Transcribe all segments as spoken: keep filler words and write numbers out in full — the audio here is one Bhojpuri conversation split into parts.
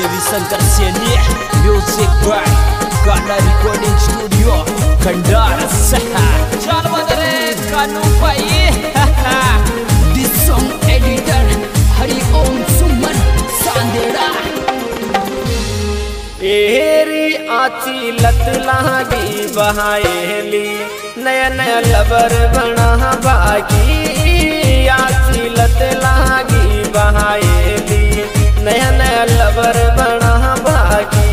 Dewi Shankar Seni Music by Kana Recording Studio Kandara Saha Chal Madare Kanu Pai This song editor Hari Om Suman Sandera एरी आची लत लागी बहाएली नया नया लबर बना बागी आची लत लागी बहाएली नया नया लबर बना बागी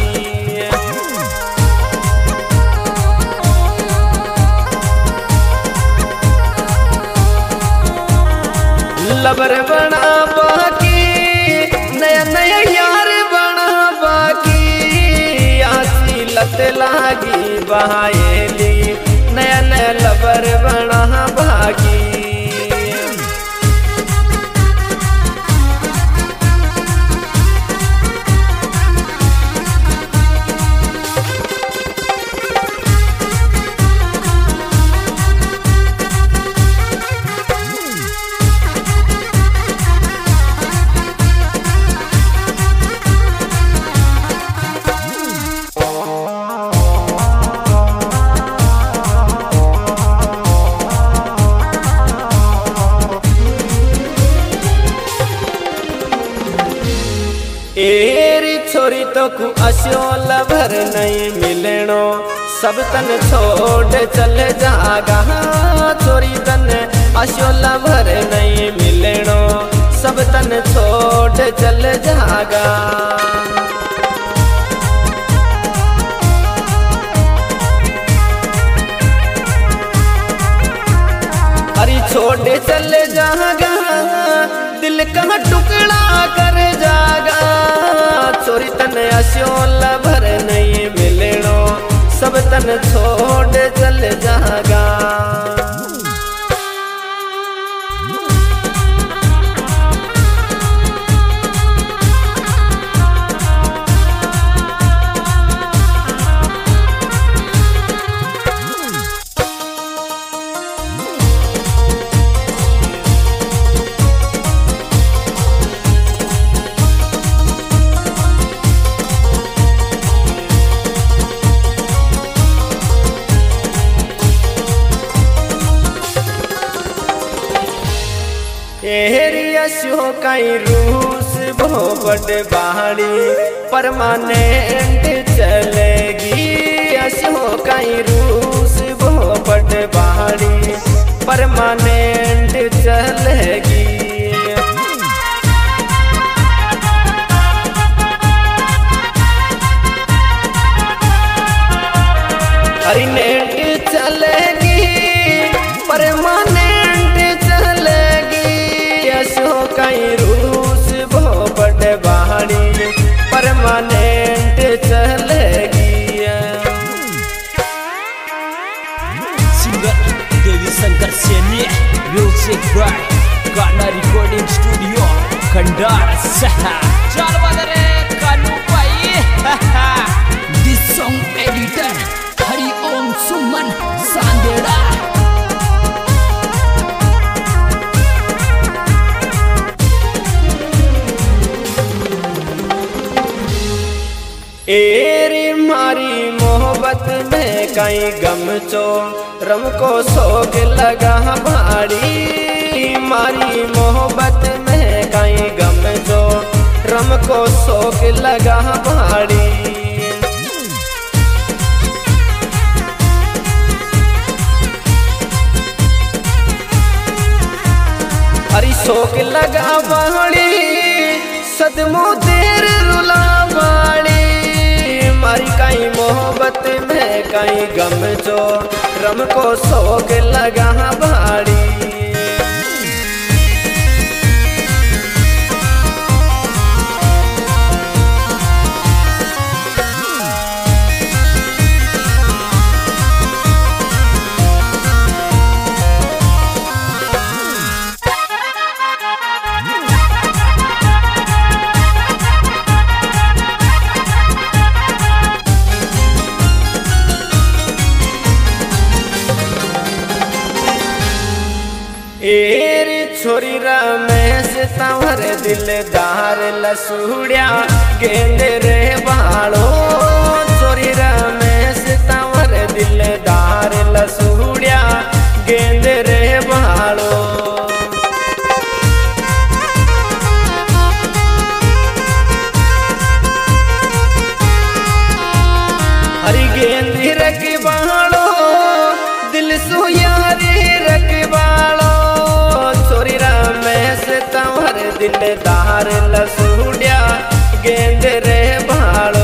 लबर बना बागी नया नया यार बना बागी लत लागी बहाएली नया नया लबर बना भागी एरी छोरी तो कु अशोल भर नहीं मिलनो सब तन छोड़ चल जागा छोरी तन अशोल भर नहीं मिलनो सब तन छोड़ चल जागा अरे छोड़ चल जागा दिल का टुकड़ा कर जागा छोरी तन अशोल भर नहीं मिलनो सब तन छोड़ चल जागा एरी अशोकाई रूस भोबट बाड़ी परमानेंट चलेगी अशोकाई रूस भोबट बाड़ी परमानेंट चलेगी अरे नेट चलेगी परमानेंट चलेगी अशोकाई रूस भोबट बाड़ी परमानेंट चलेगी Singer Dewi Shankar Seni Music by Kana Recording Studio Kandara Saha Chal Madare Kanu Pai This song editor Hari Om Suman Sandera एरी मारी मोहब्बत में कहीं गम चो रम को सोग लगा भाड़ी मारी मोहब्बत में कहीं गम चो रम को सोग लगा भाड़ी हरी शोक लगा बाड़ी सदमो देर रुला बाड़ी मारी कहीं मोहब्बत में कहीं गम चो रम को शोक लगा भाड़ी से तवर दिलदार लसूड़िया गेंद रे बालो चोरी रमेश तवर दिलदार लसूड़िया गेंद रे बालो हरी गेंदी रखवालो दिल सुयारी रखवालो छोरी रमेश तवर दिलदार लसूड़िया गेंद रे भालो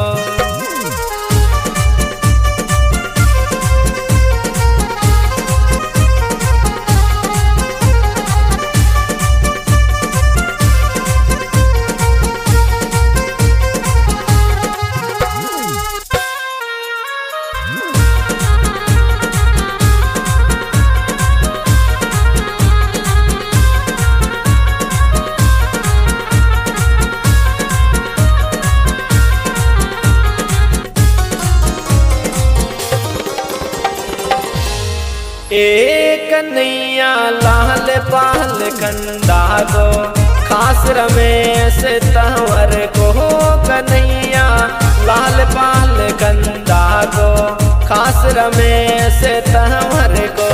एक कन्हैया लाल पाल कंदा को खास रमेश तंवर को कन्हैया लाल पाल कंदा को खास रमेश तंवर को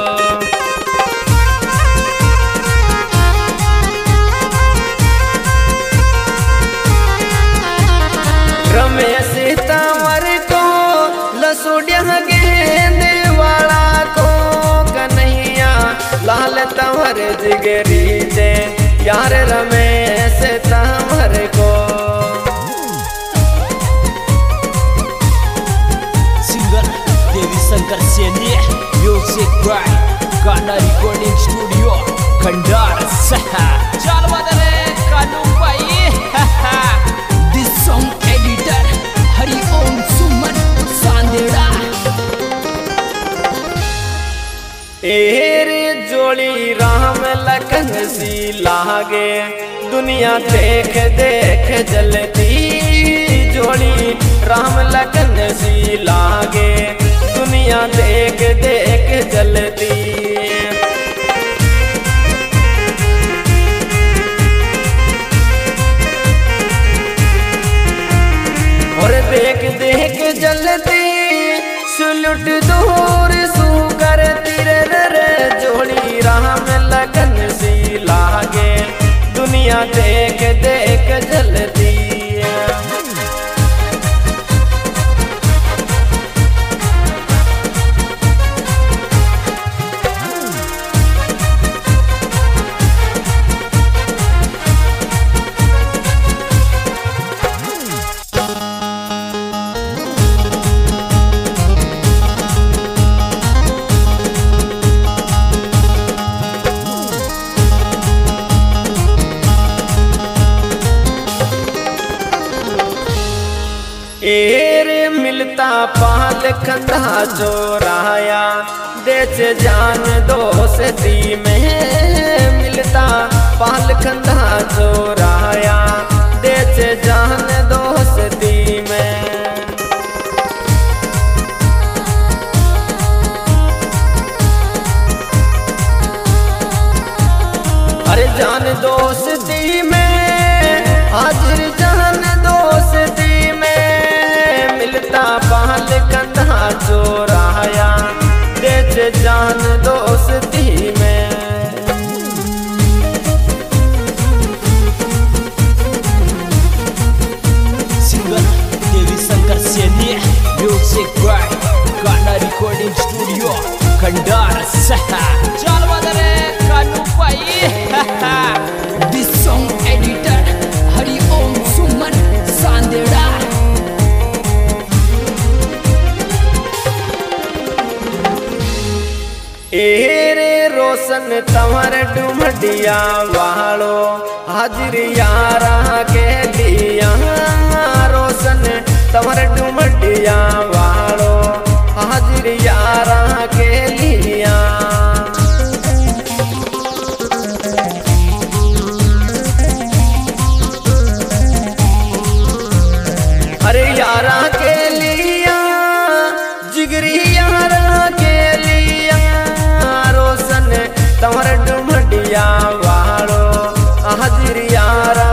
रमेश तंवर को लसूड़िया गेंद वाला को कन्हैया लाल तंवर जिगरी दे यार रमेश तंवर को singer Devi Shankar Saini music by गाना रिकॉर्डिंग स्टूडियो खंडार सहा चल बदले कानू भाई दिस सॉन्ग एडिटर हरि ओम सुमन सांदेड़ा एरे जोड़ी राम लखन सी लागे दुनिया देख देख जलती जोड़ी राम लखन सी लागे दुनिया देख देख जलती और देख देख जलती सुलट दूर सू करती रे रे जोड़ी राम लगन सी लागे दुनिया देख देख जलती एरे मिलता पाल कंधा चोराया देच जान दोस्ती में मिलता पाल कंधा चोराया देच जान दोस्ती में अरे जान दोस्ती में हाजिर जान दोस्ती मिलता पाल कंधा चोराया देच जान दोस्ती में singer Devi Shankar Saini music by गाना रिकॉर्डिंग स्टूडियो खंडार सहा चल बदले कानू भाई दिस सॉन्ग एडिटर हरि ओम सुमन सांदेड़ा एरे रोशन तंवर डुमडिया वालो हाजिर यारा के लिया रोशन तंवर डुमडिया वालो हाजिर यारा के लिया अरे यारा के लिया जिगरी यारा के लिया रोशन तंवर डुमडिया वालो यारा